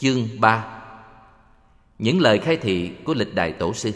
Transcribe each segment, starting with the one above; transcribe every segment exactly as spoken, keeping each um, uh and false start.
Chương ba. Những lời khai thị của lịch Đại Tổ sư.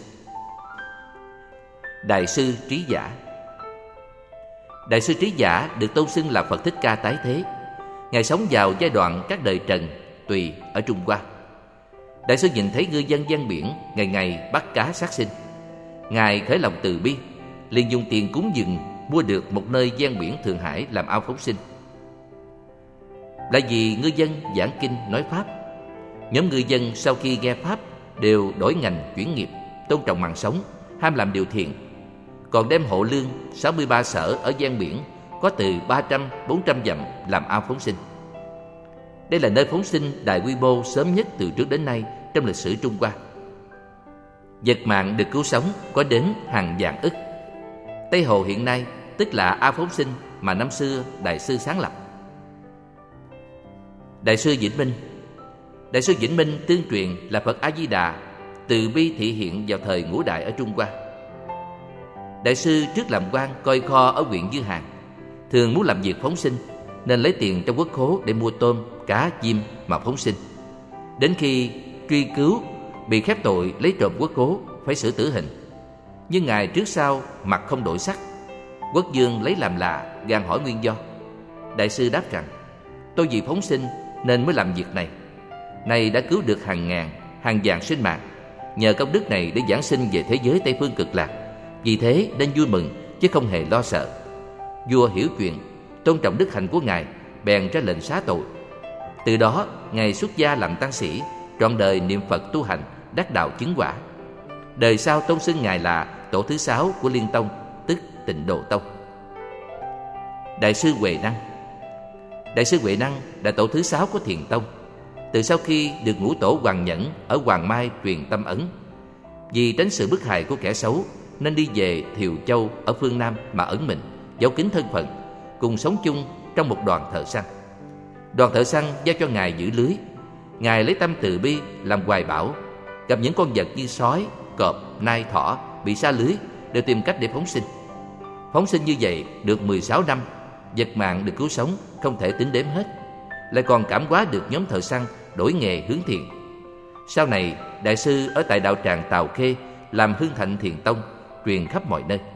Đại sư Trí Giả. Đại sư Trí Giả được tôn xưng là Phật Thích Ca tái thế. Ngài sống vào giai đoạn các đời Trần, Tùy ở Trung Hoa. Đại sư nhìn thấy ngư dân ven biển ngày ngày bắt cá sát sinh. Ngài khởi lòng từ bi, liền dùng tiền cúng dường mua được một nơi ven biển Thượng Hải làm ao phóng sinh. Là vì ngư dân giảng kinh nói pháp. Nhóm ngư dân sau khi nghe pháp đều đổi ngành chuyển nghiệp, tôn trọng mạng sống, ham làm điều thiện, còn đem hộ lương sáu mươi ba sở ở ven biển có từ ba trăm đến bốn trăm dặm làm ao phóng sinh. Đây là nơi phóng sinh đại quy mô sớm nhất từ trước đến nay trong lịch sử Trung Hoa. Vật mạng được cứu sống có đến hàng vạn ức. Tây Hồ hiện nay tức là ao phóng sinh mà năm xưa Đại sư sáng lập. Đại sư Vĩnh Minh. Đại sư Vĩnh Minh tương truyền là Phật A Di Đà từ bi thị hiện vào thời ngũ đại ở Trung Hoa. Đại sư trước làm quan coi kho ở huyện Dư Hàng, thường muốn làm việc phóng sinh nên lấy tiền trong quốc khố để mua tôm, cá, chim mà phóng sinh. Đến khi truy cứu bị khép tội lấy trộm quốc khố phải xử tử hình, nhưng ngài trước sau mặt không đổi sắc. Quốc vương lấy làm lạ, gàn hỏi nguyên do. Đại sư đáp rằng: tôi vì phóng sinh nên mới làm việc này. Này đã cứu được hàng ngàn, hàng vạn sinh mạng, nhờ công đức này để giảng sinh về thế giới Tây phương Cực Lạc. Vì thế nên vui mừng chứ không hề lo sợ. Vua hiểu chuyện, tôn trọng đức hạnh của ngài, bèn ra lệnh xá tội. Từ đó ngài xuất gia làm tăng sĩ, trọn đời niệm Phật tu hành, đắc đạo chứng quả. Đời sau tôn xưng ngài là tổ thứ sáu của Liên Tông, tức Tịnh Độ Tông. Đại sư Huệ Năng. Đại sư Huệ Năng là tổ thứ sáu của Thiền Tông. Từ sau khi được ngũ tổ Hoàng Nhẫn ở Hoàng Mai truyền tâm ấn, vì tránh sự bức hại của kẻ xấu nên đi về Thiều Châu ở phương Nam mà ẩn mình, giấu kín thân phận, cùng sống chung trong một đoàn thợ săn. Đoàn thợ săn giao cho ngài giữ lưới. Ngài lấy tâm từ bi làm hoài bão, gặp những con vật như sói, cọp, nai, thỏ bị sa lưới đều tìm cách để phóng sinh. Phóng sinh như vậy được mười sáu năm, vật mạng được cứu sống không thể tính đếm hết, lại còn cảm hóa được nhóm thợ săn đổi nghề hướng thiện. Sau này đại sư ở tại đạo tràng Tào Khê làm hưng thịnh Thiền Tông, truyền khắp mọi nơi.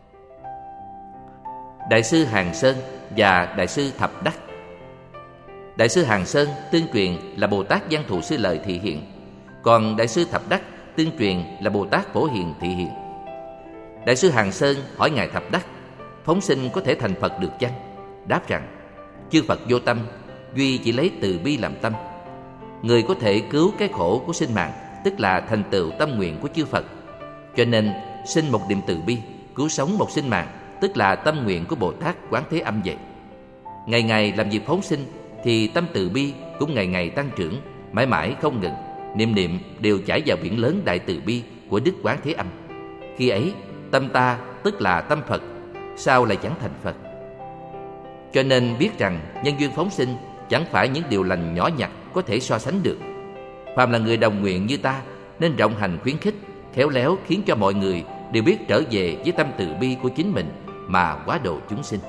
Đại sư Hàng Sơn và Đại sư Thập Đắc. Đại sư Hàng Sơn tương truyền là Bồ Tát Văn Thù Sư Lợi thị hiện, còn Đại sư Thập Đắc tương truyền là Bồ Tát Phổ Hiền thị hiện. Đại sư Hàng Sơn hỏi ngài Thập Đắc: phóng sinh có thể thành Phật được chăng? Đáp rằng: chư Phật vô tâm, duy chỉ lấy từ bi làm tâm. Người có thể cứu cái khổ của sinh mạng tức là thành tựu tâm nguyện của chư Phật. Cho nên sinh một niệm từ bi, cứu sống một sinh mạng tức là tâm nguyện của Bồ Tát Quán Thế Âm vậy. Ngày ngày làm việc phóng sinh thì tâm từ bi cũng ngày ngày tăng trưởng, mãi mãi không ngừng. Niệm niệm đều chảy vào biển lớn đại từ bi của Đức Quán Thế Âm. Khi ấy tâm ta tức là tâm Phật, sao lại chẳng thành Phật? Cho nên biết rằng nhân duyên phóng sinh chẳng phải những điều lành nhỏ nhặt có thể so sánh được. Phàm là người đồng nguyện như ta nên rộng hành khuyến khích, khéo léo khiến cho mọi người đều biết trở về với tâm từ bi của chính mình mà hóa độ chúng sinh.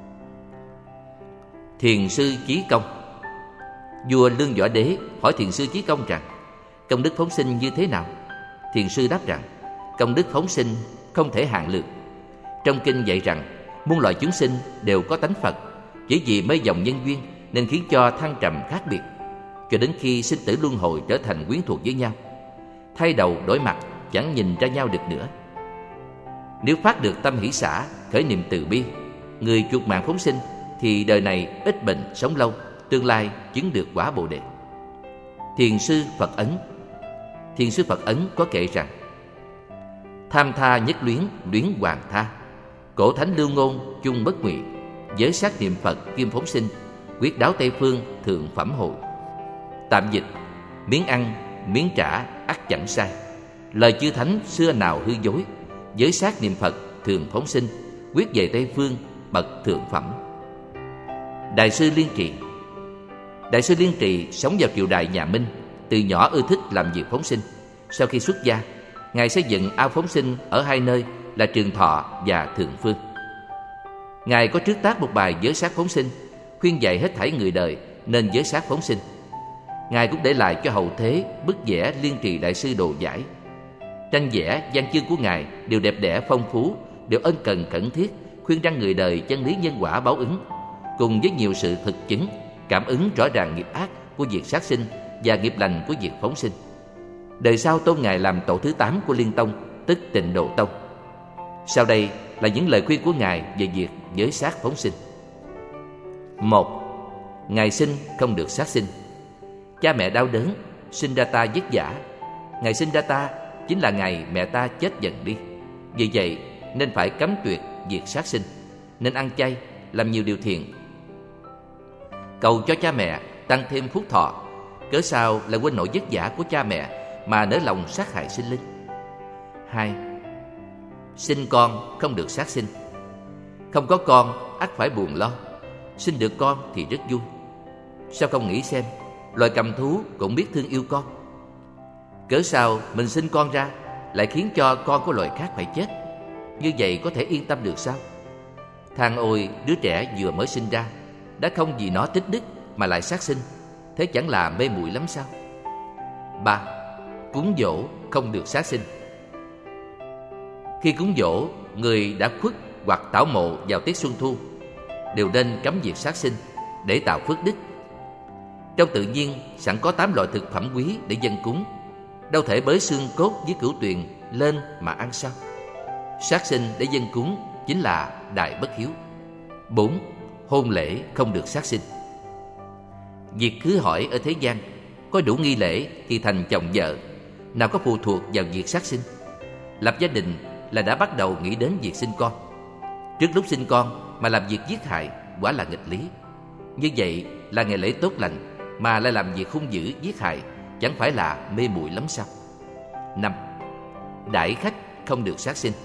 Thiền sư Chí Công. Vua Lương Võ Đế hỏi thiền sư Chí Công rằng: công đức phóng sinh như thế nào? Thiền sư đáp rằng: công đức phóng sinh không thể hạn lượng. Trong kinh dạy rằng muôn loài chúng sinh đều có tánh Phật, chỉ vì mê vọng nhân duyên nên khiến cho thăng trầm khác biệt, cho đến khi sinh tử luân hồi trở thành quyến thuộc với nhau, thay đầu đổi mặt, chẳng nhìn ra nhau được nữa. Nếu phát được tâm hỷ xả, khởi niệm từ bi, người chuộc mạng phóng sinh thì đời này ít bệnh sống lâu, tương lai chứng được quả Bồ Đề. Thiền sư Phật Ấn. Thiền sư Phật Ấn có kể rằng: tham tha nhất luyến, luyến hoàng tha, cổ thánh lưu ngôn chung bất ngụy, giới sát niệm Phật kim phóng sinh, quyết đáo Tây phương thượng phẩm hội. Tạm dịch: miếng ăn, miếng trả ắt chẳng sai, lời chư thánh xưa nào hư dối, giới sát niệm Phật thường phóng sinh, quyết về Tây phương bậc thượng phẩm. Đại sư Liên Trì. Đại sư Liên Trì sống vào triều đại nhà Minh, từ nhỏ ưa thích làm việc phóng sinh. Sau khi xuất gia, ngài xây dựng ao phóng sinh ở hai nơi là Trường Thọ và Thượng Phương. Ngài có trước tác một bài giới sát phóng sinh, khuyên dạy hết thảy người đời nên giới sát phóng sinh. Ngài cũng để lại cho hậu thế bức vẽ Liên Trì Đại sư đồ giải. Tranh vẽ, văn chương của Ngài đều đẹp đẽ phong phú, đều ân cần khẩn thiết, khuyên răn người đời chân lý nhân quả báo ứng, cùng với nhiều sự thực chứng, cảm ứng rõ ràng nghiệp ác của việc sát sinh và nghiệp lành của việc phóng sinh. Đời sau tôn Ngài làm tổ thứ tám của Liên Tông, tức Tịnh Độ Tông. Sau đây là những lời khuyên của Ngài về việc giới sát phóng sinh. Một. Ngài sinh không được sát sinh. Cha mẹ đau đớn, sinh ra ta vất vả. Ngày sinh ra ta chính là ngày mẹ ta chết dần đi. Vì vậy nên phải cấm tuyệt việc sát sinh, nên ăn chay, làm nhiều điều thiện, cầu cho cha mẹ tăng thêm phúc thọ. Cớ sao lại quên nỗi vất vả của cha mẹ mà nỡ lòng sát hại sinh linh. Hai. Sinh con không được sát sinh. Không có con ắt phải buồn lo, sinh được con thì rất vui. Sao không nghĩ xem, loài cầm thú cũng biết thương yêu con. Cớ sao mình sinh con ra lại khiến cho con của loài khác phải chết? Như vậy có thể yên tâm được sao? Than ôi, đứa trẻ vừa mới sinh ra đã không vì nó tích đức mà lại sát sinh, thế chẳng là mê muội lắm sao? Ba. Cúng dỗ không được sát sinh. Khi cúng dỗ người đã khuất hoặc tảo mộ vào tiết xuân thu, đều nên cấm việc sát sinh để tạo phước đức. Trong tự nhiên sẵn có tám loại thực phẩm quý để dâng cúng, đâu thể bới xương cốt với cửu tuyền lên mà ăn sao? Sát sinh để dâng cúng chính là đại bất hiếu. Bốn. Hôn lễ không được sát sinh. Việc cưới hỏi ở thế gian có đủ nghi lễ thì thành chồng vợ, nào có phụ thuộc vào việc sát sinh. Lập gia đình là đã bắt đầu nghĩ đến việc sinh con. Trước lúc sinh con mà làm việc giết hại quả là nghịch lý. Như vậy là ngày lễ tốt lành mà lại làm việc hung dữ giết hại, chẳng phải là mê muội lắm sao? Năm. Đãi khách không được sát sinh.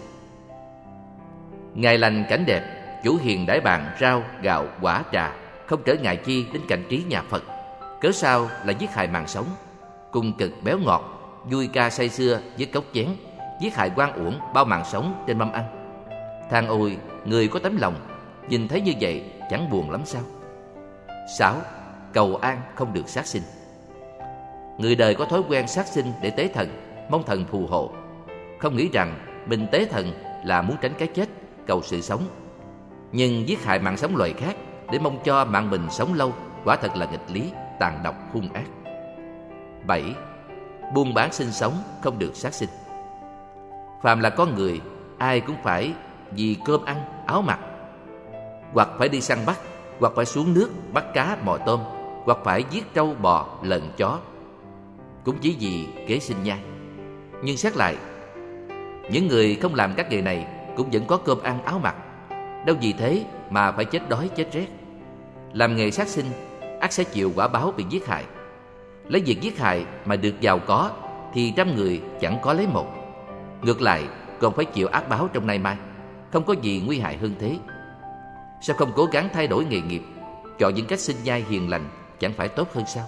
Ngày lành cảnh đẹp, chủ hiền đãi bàn rau, gạo, quả, trà, không trở ngại chi đến cảnh trí nhà Phật. Cớ sao là giết hại mạng sống, cùng cực béo ngọt, vui ca say sưa với cốc chén, giết hại oan uổng bao mạng sống trên mâm ăn. Than ôi, người có tấm lòng nhìn thấy như vậy chẳng buồn lắm sao? Sáu. Cầu an không được sát sinh. Người đời có thói quen sát sinh để tế thần, mong thần phù hộ, không nghĩ rằng mình tế thần là muốn tránh cái chết, cầu sự sống. Nhưng giết hại mạng sống loài khác để mong cho mạng mình sống lâu, quả thật là nghịch lý, tàn độc, hung ác. Bảy. Buôn bán sinh sống không được sát sinh. Phàm là con người, ai cũng phải vì cơm ăn, áo mặc, hoặc phải đi săn bắt, hoặc phải xuống nước bắt cá mò tôm, hoặc phải giết trâu bò lợn chó, cũng chỉ vì kế sinh nhai. Nhưng xét lại, những người không làm các nghề này cũng vẫn có cơm ăn áo mặc, đâu vì thế mà phải chết đói chết rét. Làm nghề sát sinh ắt sẽ chịu quả báo bị giết hại. Lấy việc giết hại mà được giàu có thì trăm người chẳng có lấy một. Ngược lại còn phải chịu ác báo trong nay mai, không có gì nguy hại hơn thế. Sao không cố gắng thay đổi nghề nghiệp, chọn những cách sinh nhai hiền lành, chẳng phải tốt hơn sao?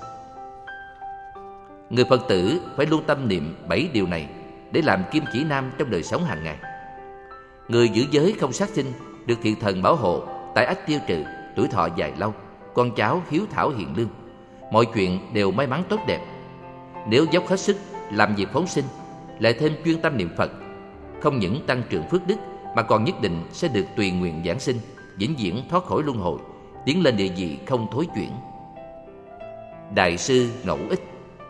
Người Phật tử phải luôn tâm niệm bảy điều này để làm kim chỉ nam trong đời sống hàng ngày. Người giữ giới không sát sinh được thiện thần bảo hộ, tai ách tiêu trừ, tuổi thọ dài lâu, con cháu hiếu thảo hiền lương, mọi chuyện đều may mắn tốt đẹp. Nếu dốc hết sức làm việc phóng sinh, lại thêm chuyên tâm niệm Phật, không những tăng trưởng phước đức mà còn nhất định sẽ được tùy nguyện giảng sinh, vĩnh viễn thoát khỏi luân hồi, tiến lên địa vị không thối chuyển. Đại sư Ngẫu Ích.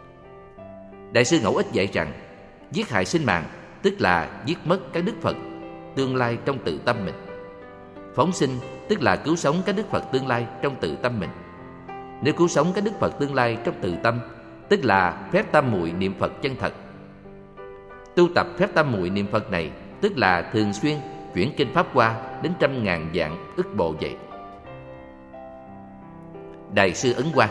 Đại sư Ngẫu Ích dạy rằng giết hại sinh mạng tức là giết mất các đức Phật tương lai trong tự tâm mình. Phóng sinh tức là cứu sống các đức Phật tương lai trong tự tâm mình. Nếu cứu sống các đức Phật tương lai trong tự tâm, tức là phép tam muội niệm Phật chân thật. Tu tập phép tam muội niệm Phật này tức là thường xuyên chuyển kinh pháp hoa đến trăm ngàn vạn ức bộ vậy. Đại sư Ấn Quang.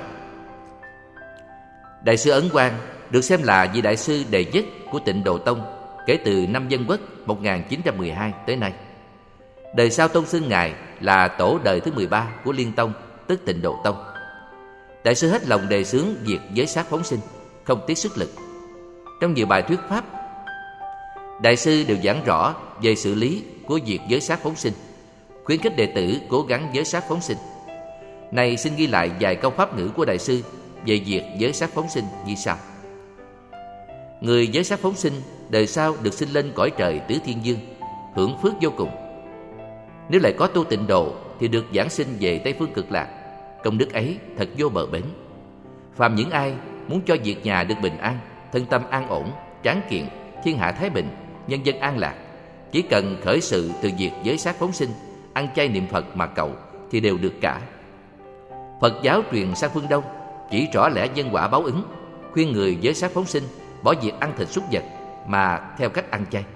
Đại sư Ấn Quang được xem là vị đại sư đệ nhất của Tịnh Độ Tông kể từ năm Dân Quốc một nghìn chín trăm mười hai tới nay. Đời sau tôn xưng ngài là tổ đời thứ mười ba của Liên Tông, tức Tịnh Độ Tông. Đại sư hết lòng đề xướng việc giới sát phóng sinh, không tiếc sức lực. Trong nhiều bài thuyết pháp, đại sư đều giảng rõ về sự lý của việc giới sát phóng sinh, khuyến khích đệ tử cố gắng giới sát phóng sinh. Này xin ghi lại vài câu pháp ngữ của đại sư về việc giới sát phóng sinh như sau. Người giới sát phóng sinh đời sau được sinh lên cõi trời tứ thiên dương, hưởng phước vô cùng. Nếu lại có tu tịnh độ thì được giảng sinh về Tây phương Cực Lạc. Công đức ấy thật vô bờ bến. Phàm những ai muốn cho việc nhà được bình an, thân tâm an ổn, tráng kiện, thiên hạ thái bình, nhân dân an lạc, chỉ cần khởi sự từ việc giới sát phóng sinh, ăn chay niệm Phật mà cầu thì đều được cả. Phật giáo truyền sang phương Đông chỉ rõ lẽ nhân quả báo ứng, khuyên người giới sát phóng sinh, bỏ việc ăn thịt súc vật mà theo cách ăn chay.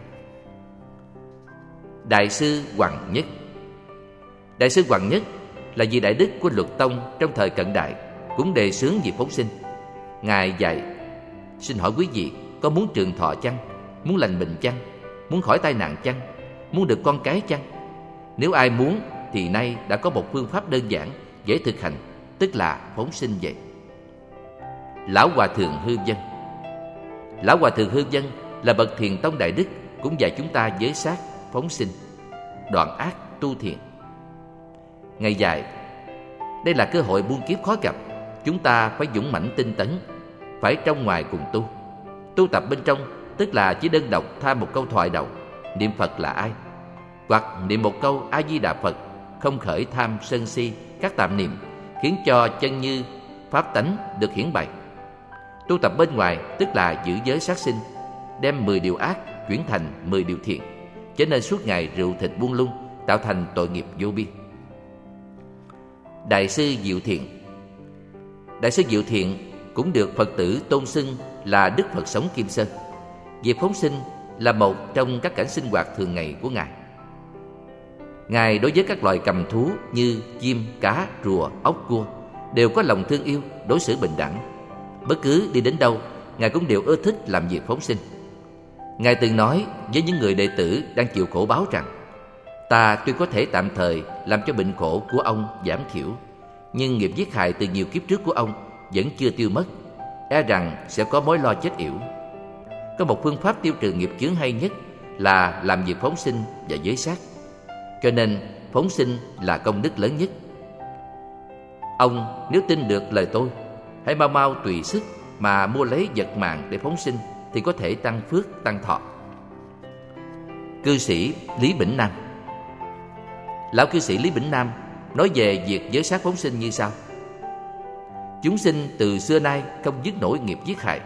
Đại sư Hoằng Nhất. Đại sư Hoằng Nhất là vị đại đức của Luật Tông trong thời cận đại, cũng đề xướng việc phóng sinh. Ngài dạy: xin hỏi quý vị có muốn trường thọ chăng? Muốn lành bệnh chăng? Muốn khỏi tai nạn chăng? Muốn được con cái chăng? Nếu ai muốn thì nay đã có một phương pháp đơn giản, dễ thực hành, tức là phóng sinh vậy. Lão Hòa Thượng Hư Vân. Lão Hòa Thượng Hư Vân là bậc thiền tông đại đức, cũng dạy chúng ta giới sát, phóng sinh, đoạn ác, tu thiện. Ngài dạy: đây là cơ hội muôn kiếp khó gặp, chúng ta phải dũng mãnh tinh tấn, phải trong ngoài cùng tu. Tu tập bên trong tức là chỉ đơn độc tham một câu thoại đầu, niệm Phật là ai, hoặc niệm một câu A Di Đà Phật, không khởi tham sân si các tạp niệm, khiến cho chân như pháp tánh được hiển bày. Tu tập bên ngoài tức là giữ giới sát sinh, đem mười điều ác chuyển thành mười điều thiện, cho nên suốt ngày rượu thịt buông lung, tạo thành tội nghiệp vô biên. Đại sư Diệu Thiện. Đại sư Diệu Thiện cũng được Phật tử tôn xưng là Đức Phật sống Kim Sơn. Việc phóng sinh là một trong các cảnh sinh hoạt thường ngày của Ngài. Ngài đối với các loài cầm thú như chim, cá, rùa, ốc, cua đều có lòng thương yêu, đối xử bình đẳng. Bất cứ đi đến đâu, Ngài cũng đều ưa thích làm việc phóng sinh. Ngài từng nói với những người đệ tử đang chịu khổ báo rằng: ta tuy có thể tạm thời làm cho bệnh khổ của ông giảm thiểu, nhưng nghiệp giết hại từ nhiều kiếp trước của ông vẫn chưa tiêu mất, e rằng sẽ có mối lo chết yểu. Có một phương pháp tiêu trừ nghiệp chướng hay nhất là làm việc phóng sinh và giới sát, cho nên phóng sinh là công đức lớn nhất. Ông nếu tin được lời tôi, hãy mau mau tùy sức mà mua lấy vật mạng để phóng sinh, thì có thể tăng phước, tăng thọ. Cư sĩ Lý Bỉnh Nam. Lão cư sĩ Lý Bỉnh Nam nói về việc giới sát phóng sinh như sau: chúng sinh từ xưa nay không dứt nổi nghiệp giết hại.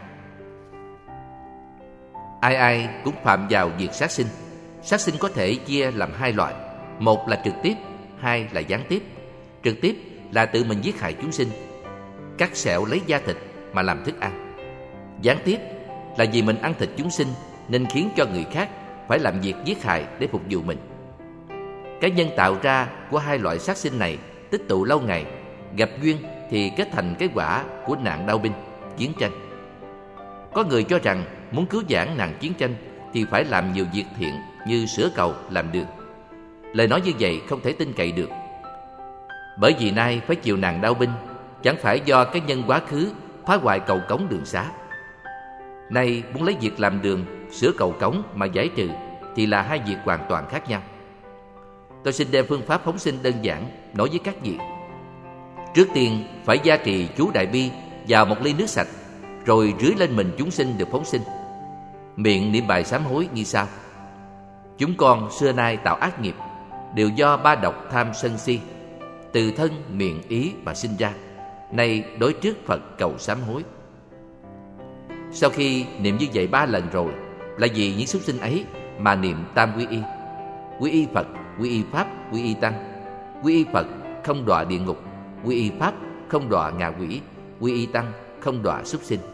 Ai ai cũng phạm vào việc sát sinh. Sát sinh có thể chia làm hai loại: một là trực tiếp, hai là gián tiếp. Trực tiếp là tự mình giết hại chúng sinh, cắt sẹo lấy da thịt mà làm thức ăn. Gián tiếp là vì mình ăn thịt chúng sinh nên khiến cho người khác phải làm việc giết hại để phục vụ mình. Cái nhân tạo ra của hai loại sát sinh này tích tụ lâu ngày, gặp duyên thì kết thành cái quả của nạn đao binh, chiến tranh. Có người cho rằng muốn cứu vãn nạn chiến tranh thì phải làm nhiều việc thiện như sửa cầu, làm đường. Lời nói như vậy không thể tin cậy được. Bởi vì nay phải chịu nạn đao binh chẳng phải do cái nhân quá khứ phá hoại cầu cống đường xá. Nay muốn lấy việc làm đường, sửa cầu cống mà giải trừ thì là hai việc hoàn toàn khác nhau. Tôi xin đem phương pháp phóng sinh đơn giản nói với các vị. Trước tiên phải gia trì chú Đại Bi vào một ly nước sạch, rồi rưới lên mình chúng sinh được phóng sinh. Miệng niệm bài sám hối như sau: chúng con xưa nay tạo ác nghiệp, đều do ba độc tham sân si, từ thân miệng ý mà sinh ra, nay đối trước Phật cầu sám hối. Sau khi niệm như vậy ba lần rồi, là vì những súc sinh ấy mà niệm tam quy y: quy y Phật, quy y Pháp, quy y Tăng. Quy y Phật không đọa địa ngục, quy y Pháp không đọa ngạ quỷ, quy y Tăng không đọa súc sinh.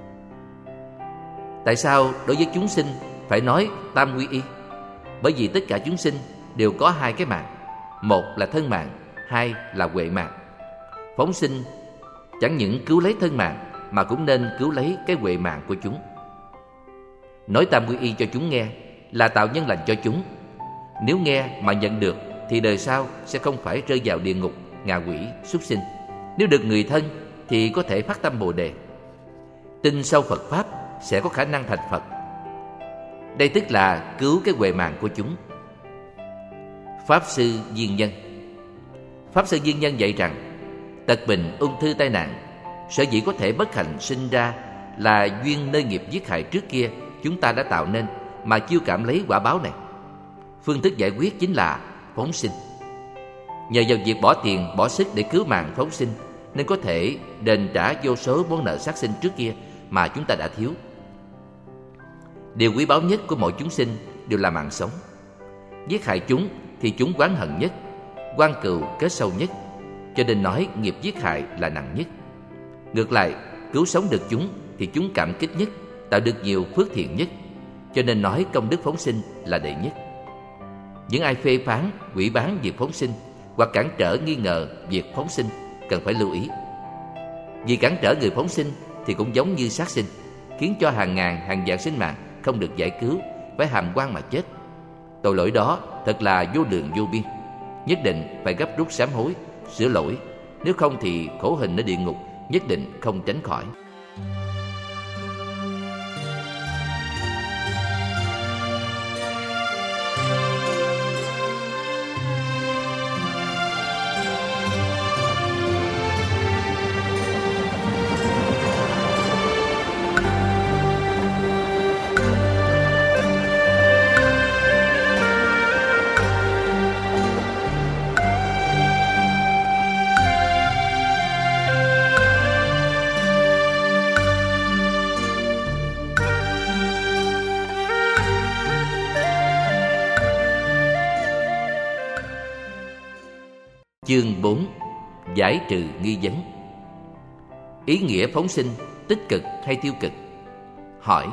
Tại sao đối với chúng sinh phải nói tam quy y? Bởi vì tất cả chúng sinh đều có hai cái mạng: một là thân mạng, hai là huệ mạng. Phóng sinh chẳng những cứu lấy thân mạng mà cũng nên cứu lấy cái huệ mạng của chúng. Nói tam quy y cho chúng nghe là tạo nhân lành cho chúng. Nếu nghe mà nhận được thì đời sau sẽ không phải rơi vào địa ngục, ngạ quỷ, súc sinh. Nếu được người thân thì có thể phát tâm Bồ Đề. Tin sâu Phật Pháp sẽ có khả năng thành Phật. Đây tức là cứu cái huệ mạng của chúng. Pháp Sư Viên Nhân. Pháp Sư Viên Nhân dạy rằng tật bệnh, ung thư, tai nạn Sở dĩ có thể bất hạnh sinh ra là duyên nơi nghiệp giết hại trước kia chúng ta đã tạo nên mà chiêu cảm lấy quả báo này. Phương thức giải quyết chính là phóng sinh. Nhờ vào việc bỏ tiền, bỏ sức để cứu mạng phóng sinh, nên có thể đền trả vô số món nợ sát sinh trước kia mà chúng ta đã thiếu. Điều quý báu nhất của mọi chúng sinh đều là mạng sống. Giết hại chúng thì chúng oán hận nhất, oan cừu kết sâu nhất, cho nên nói nghiệp giết hại là nặng nhất. Ngược lại, cứu sống được chúng thì chúng cảm kích nhất, tạo được nhiều phước thiện nhất, cho nên nói công đức phóng sinh là đệ nhất. Những ai phê phán, quỷ bán việc phóng sinh hoặc cản trở nghi ngờ việc phóng sinh cần phải lưu ý. Vì cản trở người phóng sinh thì cũng giống như sát sinh, khiến cho hàng ngàn hàng vạn sinh mạng không được giải cứu, phải hàm oan mà chết. Tội lỗi đó thật là vô lượng vô biên, nhất định phải gấp rút sám hối, sửa lỗi, nếu không thì khổ hình ở địa ngục nhất định không tránh khỏi. Chương bốn. Giải trừ nghi vấn. Ý nghĩa phóng sinh tích cực hay tiêu cực? Hỏi.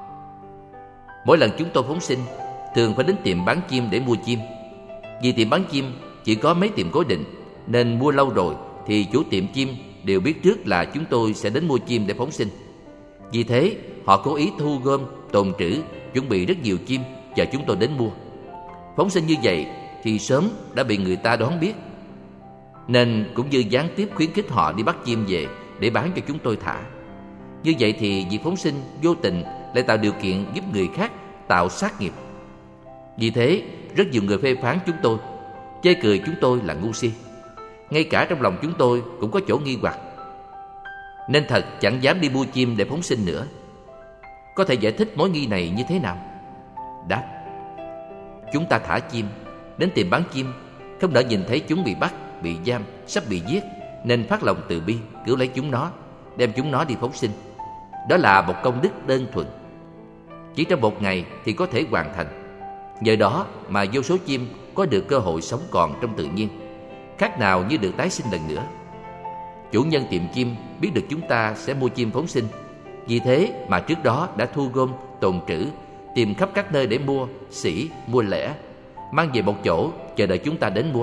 Mỗi lần chúng tôi phóng sinh thường phải đến tiệm bán chim để mua chim. Vì tiệm bán chim chỉ có mấy tiệm cố định, nên mua lâu rồi thì chủ tiệm chim đều biết trước là chúng tôi sẽ đến mua chim để phóng sinh. Vì thế họ cố ý thu gom, tồn trữ, chuẩn bị rất nhiều chim chờ chúng tôi đến mua. Phóng sinh như vậy thì sớm đã bị người ta đoán biết, nên cũng như gián tiếp khuyến khích họ đi bắt chim về để bán cho chúng tôi thả. Như vậy thì việc phóng sinh vô tình lại tạo điều kiện giúp người khác tạo sát nghiệp. Vì thế rất nhiều người phê phán chúng tôi, chê cười chúng tôi là ngu si. Ngay cả trong lòng chúng tôi cũng có chỗ nghi hoặc, nên thật chẳng dám đi mua chim để phóng sinh nữa. Có thể giải thích mối nghi này như thế nào? Đáp. Chúng ta thả chim, đến tìm bán chim, không đợi nhìn thấy chúng bị bắt, bị giam, sắp bị giết, nên phát lòng từ bi cứu lấy chúng nó, đem chúng nó đi phóng sinh. Đó là một công đức đơn thuần, chỉ trong một ngày thì có thể hoàn thành. Nhờ đó mà vô số chim có được cơ hội sống còn trong tự nhiên, khác nào như được tái sinh lần nữa. Chủ nhân tiệm chim biết được chúng ta sẽ mua chim phóng sinh, vì thế mà trước đó đã thu gom, tồn trữ, tìm khắp các nơi để mua sỉ, mua lẻ, mang về một chỗ chờ đợi chúng ta đến mua.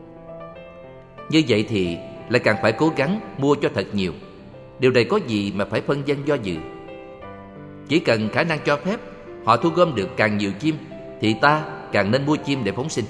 Như vậy thì lại càng phải cố gắng mua cho thật nhiều. Điều này có gì mà phải phân vân do dự? Chỉ cần khả năng cho phép, họ thu gom được càng nhiều chim thì ta càng nên mua chim để phóng sinh.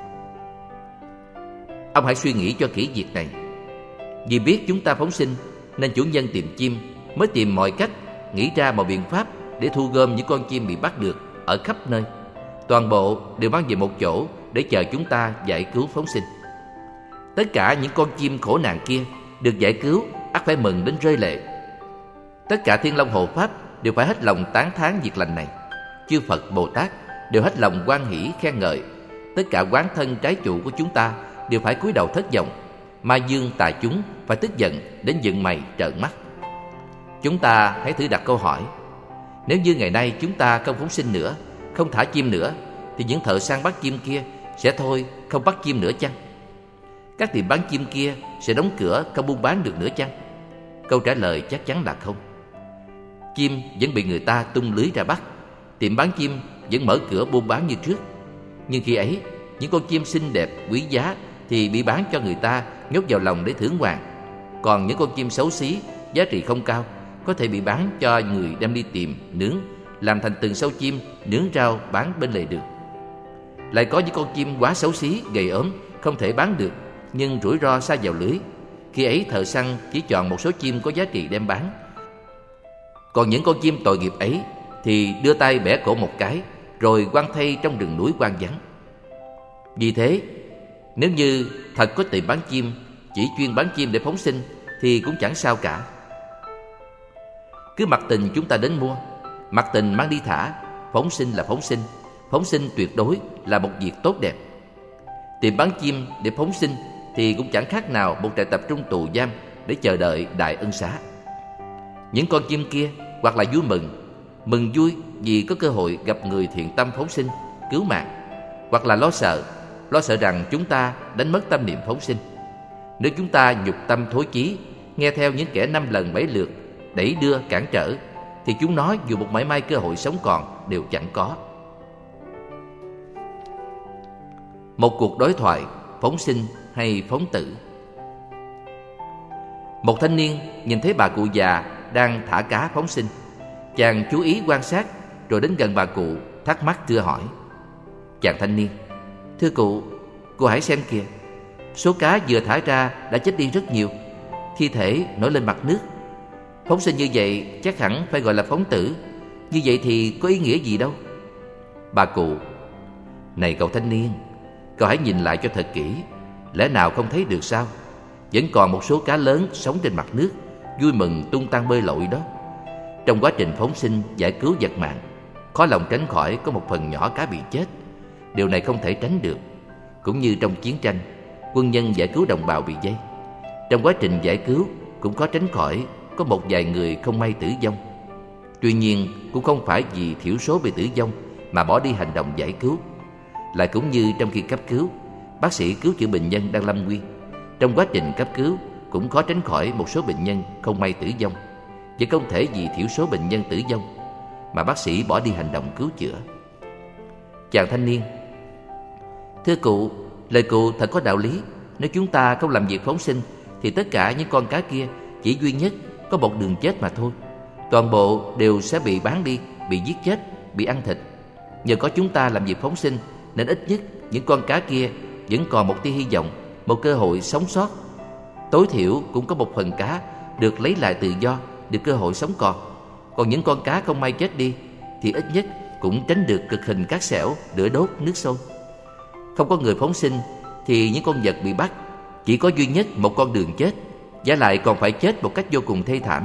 Ông hãy suy nghĩ cho kỹ việc này. Vì biết chúng ta phóng sinh nên chủ nhân tìm chim mới tìm mọi cách, nghĩ ra một biện pháp để thu gom những con chim bị bắt được ở khắp nơi. Toàn bộ đều mang về một chỗ để chờ chúng ta giải cứu phóng sinh. Tất cả những con chim khổ nạn kia được giải cứu ắt phải mừng đến rơi lệ. Tất cả Thiên Long Hộ Pháp đều phải hết lòng tán thán việc lành này. Chư Phật Bồ Tát đều hết lòng hoan hỷ khen ngợi. Tất cả quán thân trái chủ của chúng ta đều phải cúi đầu thất vọng. Ma dương tà chúng phải tức giận đến dựng mày trợn mắt. Chúng ta hãy thử đặt câu hỏi: nếu như ngày nay chúng ta không phóng sinh nữa, không thả chim nữa, thì những thợ săn bắt chim kia sẽ thôi không bắt chim nữa chăng? Các tiệm bán chim kia sẽ đóng cửa không buôn bán được nữa chăng? Câu trả lời chắc chắn là không. Chim vẫn bị người ta tung lưới ra bắt, tiệm bán chim vẫn mở cửa buôn bán như trước. Nhưng khi ấy, những con chim xinh đẹp, quý giá thì bị bán cho người ta nhốt vào lòng để thưởng ngoạn. Còn những con chim xấu xí, giá trị không cao, có thể bị bán cho người đem đi tìm, nướng, làm thành từng sâu chim, nướng rau bán bên lề đường. Lại có những con chim quá xấu xí, gầy ốm, không thể bán được, nhưng rủi ro sa vào lưới. Khi ấy thợ săn chỉ chọn một số chim có giá trị đem bán. Còn những con chim tội nghiệp ấy thì đưa tay bẻ cổ một cái, rồi quăng thây trong rừng núi hoang vắng. Vì thế, nếu như thật có tiệm bán chim chỉ chuyên bán chim để phóng sinh thì cũng chẳng sao cả. Cứ mặc tình chúng ta đến mua. Mặc tình mang đi thả. Phóng sinh là phóng sinh. Phóng sinh tuyệt đối là một việc tốt đẹp. Tìm bán chim để phóng sinh thì cũng chẳng khác nào một trại tập trung tù giam để chờ đợi đại ân xá. Những con chim kia hoặc là vui mừng, mừng vui vì có cơ hội gặp người thiện tâm phóng sinh, cứu mạng, hoặc là lo sợ, lo sợ rằng chúng ta đánh mất tâm niệm phóng sinh. Nếu chúng ta nhục tâm thối chí, nghe theo những kẻ năm lần bảy lượt đẩy đưa cản trở, thì chúng nó dù một mảy may cơ hội sống còn đều chẳng có. Một cuộc đối thoại phóng sinh hay phóng tử. Một thanh niên nhìn thấy bà cụ già đang thả cá phóng sinh. Chàng chú ý quan sát rồi đến gần bà cụ, thắc mắc thưa hỏi. Chàng thanh niên: Thưa cụ, cô hãy xem kìa, số cá vừa thả ra đã chết đi rất nhiều, thi thể nổi lên mặt nước. Phóng sinh như vậy chắc hẳn phải gọi là phóng tử. Như vậy thì có ý nghĩa gì đâu? Bà cụ: Này cậu thanh niên, cậu hãy nhìn lại cho thật kỹ. Lẽ nào không thấy được sao? Vẫn còn một số cá lớn sống trên mặt nước, vui mừng tung tăng bơi lội đó. Trong quá trình phóng sinh giải cứu vật mạng, khó lòng tránh khỏi có một phần nhỏ cá bị chết. Điều này không thể tránh được. Cũng như trong chiến tranh, quân nhân giải cứu đồng bào bị vây, trong quá trình giải cứu cũng có tránh khỏi có một vài người không may tử vong. Tuy nhiên cũng không phải vì thiểu số bị tử vong mà bỏ đi hành động giải cứu. Lại cũng như trong khi cấp cứu, bác sĩ cứu chữa bệnh nhân đang lâm nguy, trong quá trình cấp cứu cũng khó tránh khỏi một số bệnh nhân không may tử vong, chứ không thể vì thiểu số bệnh nhân tử vong mà bác sĩ bỏ đi hành động cứu chữa. Chàng thanh niên: Thưa cụ, lời cụ thật có đạo lý. Nếu chúng ta không làm việc phóng sinh thì tất cả những con cá kia chỉ duy nhất có một đường chết mà thôi. Toàn bộ đều sẽ bị bán đi, bị giết chết, bị ăn thịt. Nhờ có chúng ta làm việc phóng sinh nên ít nhất những con cá kia vẫn còn một tia hy vọng, một cơ hội sống sót. Tối thiểu cũng có một phần cá được lấy lại tự do, được cơ hội sống còn. Còn những con cá không may chết đi thì ít nhất cũng tránh được cực hình cát xẻo, lửa đốt, nước sôi. Không có người phóng sinh thì những con vật bị bắt chỉ có duy nhất một con đường chết, và lại còn phải chết một cách vô cùng thê thảm.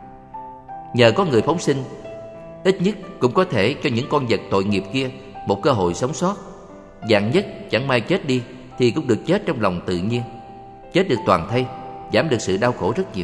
Nhờ có người phóng sinh, ít nhất cũng có thể cho những con vật tội nghiệp kia một cơ hội sống sót. Vạn nhất chẳng may chết đi thì cũng được chết trong lòng tự nhiên, chết được toàn thây, giảm được sự đau khổ rất nhiều.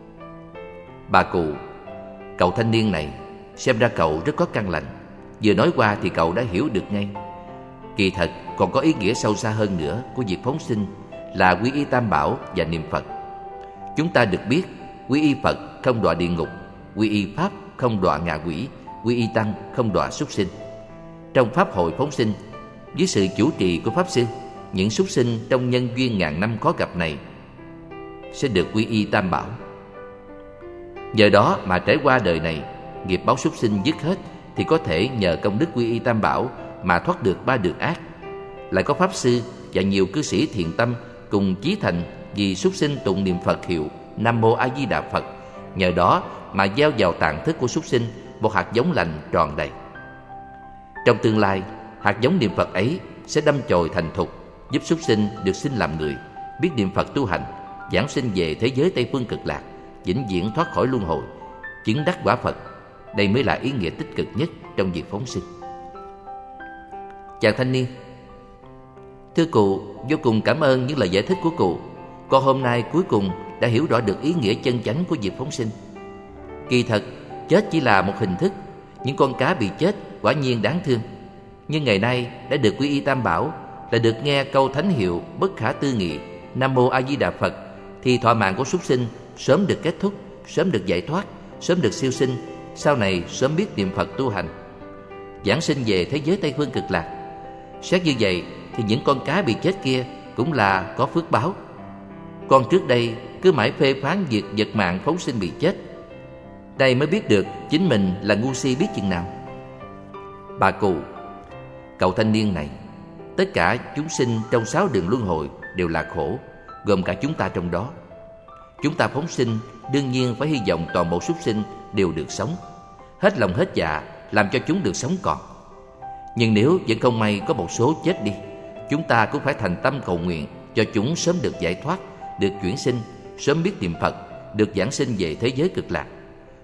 Bà cụ: Cậu thanh niên này, xem ra cậu rất có căn lành. Vừa nói qua thì cậu đã hiểu được ngay. Kỳ thật còn có ý nghĩa sâu xa hơn nữa của việc phóng sinh là quy y Tam Bảo và niệm Phật. Chúng ta được biết quy y Phật không đọa địa ngục, quy y Pháp không đọa ngạ quỷ, quy y Tăng không đọa súc sinh. Trong Pháp hội phóng sinh, dưới sự chủ trì của Pháp Sư, những súc sinh trong nhân duyên ngàn năm khó gặp này sẽ được quy y Tam Bảo. Nhờ đó mà trải qua đời này, nghiệp báo súc sinh dứt hết thì có thể nhờ công đức quy y Tam Bảo mà thoát được ba đường ác. Lại có Pháp Sư và nhiều cư sĩ thiện tâm cùng chí thành vì súc sinh tụng niệm Phật hiệu Nam Mô A Di Đà Phật. Nhờ đó mà gieo vào tạng thức của súc sinh một hạt giống lành tròn đầy. Trong tương lai, hạt giống niệm Phật ấy sẽ đâm chồi thành thục, giúp súc sinh được sinh làm người, biết niệm Phật tu hành, giảng sinh về thế giới Tây Phương Cực Lạc, vĩnh viễn thoát khỏi luân hồi, chứng đắc quả Phật. Đây mới là ý nghĩa tích cực nhất trong việc phóng sinh. Chàng thanh niên: Thưa cụ, vô cùng cảm ơn những lời giải thích của cụ. Con hôm nay cuối cùng đã hiểu rõ được ý nghĩa chân chánh của việc phóng sinh. Kỳ thật, chết chỉ là một hình thức. Những con cá bị chết quả nhiên đáng thương. Nhưng ngày nay đã được quy y Tam Bảo, là được nghe câu thánh hiệu bất khả tư nghị Nam Mô A Di Đà Phật, thì thọ mạng của súc sinh sớm được kết thúc, sớm được giải thoát, sớm được siêu sinh, sau này sớm biết niệm Phật tu hành, giảng sinh về thế giới Tây Phương Cực Lạc. Xét như vậy thì những con cá bị chết kia cũng là có phước báo. Con trước đây cứ mãi phê phán việc vật mạng phóng sinh bị chết, đây mới biết được chính mình là ngu si biết chừng nào. Bà cụ: Cậu thanh niên này, tất cả chúng sinh trong sáu đường luân hồi đều là khổ, gồm cả chúng ta trong đó. Chúng ta phóng sinh đương nhiên phải hy vọng toàn bộ súc sinh đều được sống, hết lòng hết dạ làm cho chúng được sống còn. Nhưng nếu vẫn không may có một số chết đi, chúng ta cũng phải thành tâm cầu nguyện cho chúng sớm được giải thoát, được chuyển sinh, sớm biết niệm Phật, được giảng sinh về thế giới Cực Lạc.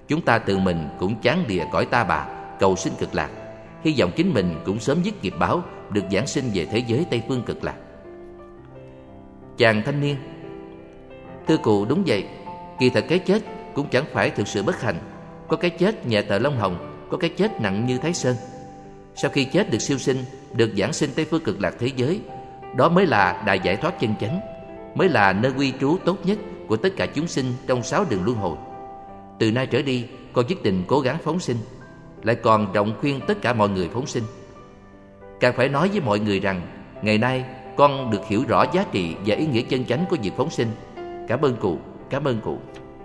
chúng ta tự mình cũng chán lìa cõi ta bà, cầu sinh cực lạc, hy vọng chính mình cũng sớm dứt nghiệp báo, được giáng sinh về thế giới Tây phương cực lạc. Chàng thanh niên: Thưa cụ, đúng vậy. Kỳ thật cái chết cũng chẳng phải thực sự bất hạnh. Có cái chết nhẹ tợ lông hồng, có cái chết nặng như Thái Sơn. Sau khi chết được siêu sinh, được giáng sinh Tây phương cực lạc thế giới, đó mới là đại giải thoát chân chánh, mới là nơi quy trú tốt nhất của tất cả chúng sinh trong sáu đường luân hồi. Từ nay trở đi, con nhất định cố gắng phóng sinh, lại còn rộng khuyên tất cả mọi người phóng sinh. Càng phải nói với mọi người rằng ngày nay con được hiểu rõ giá trị và ý nghĩa chân chánh của việc phóng sinh. Cảm ơn cụ, cảm ơn cụ.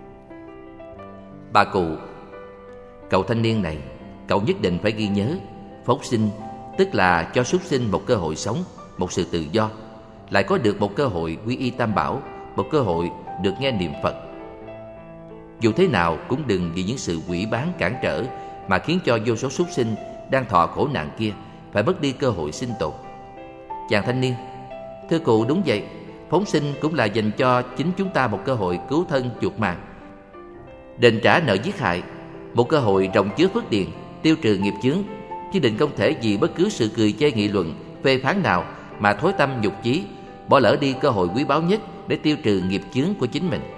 Bà cụ: Cậu thanh niên này, cậu nhất định phải ghi nhớ, phóng sinh tức là cho súc sinh một cơ hội sống, một sự tự do, lại có được một cơ hội quy y Tam Bảo, một cơ hội được nghe niệm Phật. Dù thế nào cũng đừng vì những sự quỷ bán cản trở mà khiến cho vô số súc sinh đang thọ khổ nạn kia phải mất đi cơ hội sinh tồn. Chàng thanh niên: Thưa cụ, đúng vậy. Phóng sinh cũng là dành cho chính chúng ta một cơ hội cứu thân chuộc mạng, đền trả nợ giết hại, một cơ hội rộng chứa phước điền, tiêu trừ nghiệp chướng, chứ định không thể vì bất cứ sự cười chê nghị luận, phê phán nào mà thối tâm nhục chí, bỏ lỡ đi cơ hội quý báu nhất để tiêu trừ nghiệp chướng của chính mình.